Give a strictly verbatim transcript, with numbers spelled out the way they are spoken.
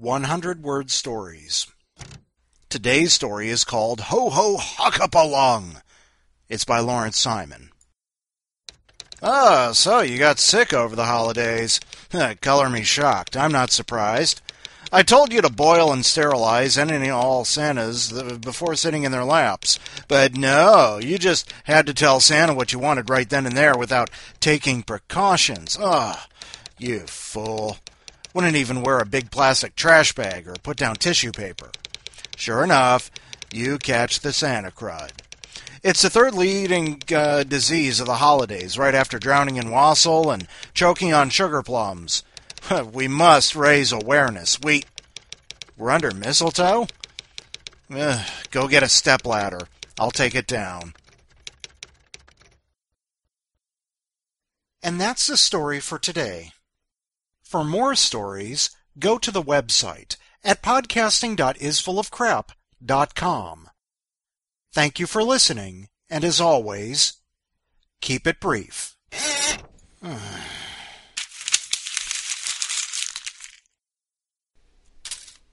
hundred word stories. Today's story is called Ho Ho Huckapalung. It's by Lawrence Simon. Ah, so you got sick over the holidays. Color me shocked. I'm not surprised. I told you to boil and sterilize any and all Santas before sitting in their laps. But no, you just had to tell Santa what you wanted right then and there without taking precautions. Ah, you fool. Wouldn't even wear a big plastic trash bag or put down tissue paper. Sure enough, you catch the Santa crud. It's the third leading uh, disease of the holidays, right after drowning in wassail and choking on sugar plums. We must raise awareness. We... We're under mistletoe? Ugh, go get a stepladder. I'll take it down. And that's the story for today. For more stories, go to the website at podcasting dot isfullofcrap dot com. Thank you for listening, and as always, keep it brief.